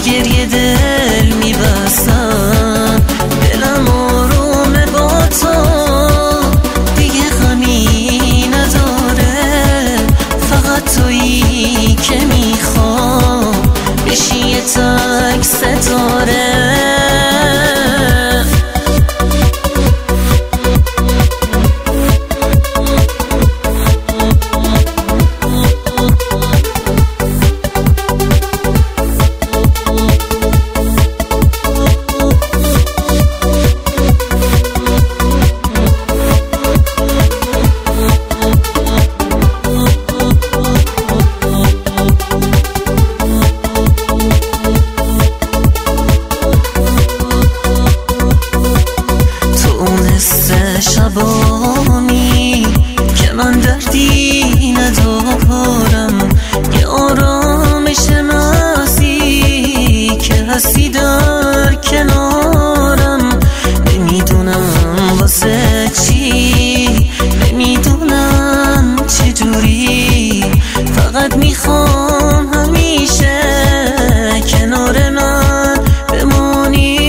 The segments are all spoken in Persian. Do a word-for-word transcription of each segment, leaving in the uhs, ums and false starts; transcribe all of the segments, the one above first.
گریه دل میبستم، دلم آرومه با تو، دیگه غمی نداره، فقط تویی که میخوام بشی یه تک ستاره. شبامی که من دردی ندارم، یه آرامش نازی که هستی در کنارم، نمیدونم واسه چی، نمیدونم چجوری، فقط میخوام همیشه کنار من بمونی.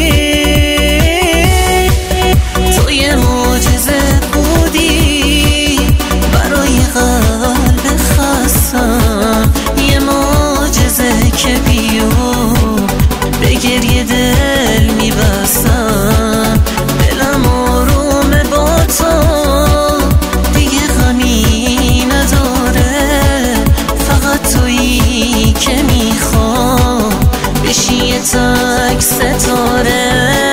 گریه دل میبستم، دلم آرومه با تو، دیگه غمی نداره، فقط تویی که میخوام بشی یه تک ستاره.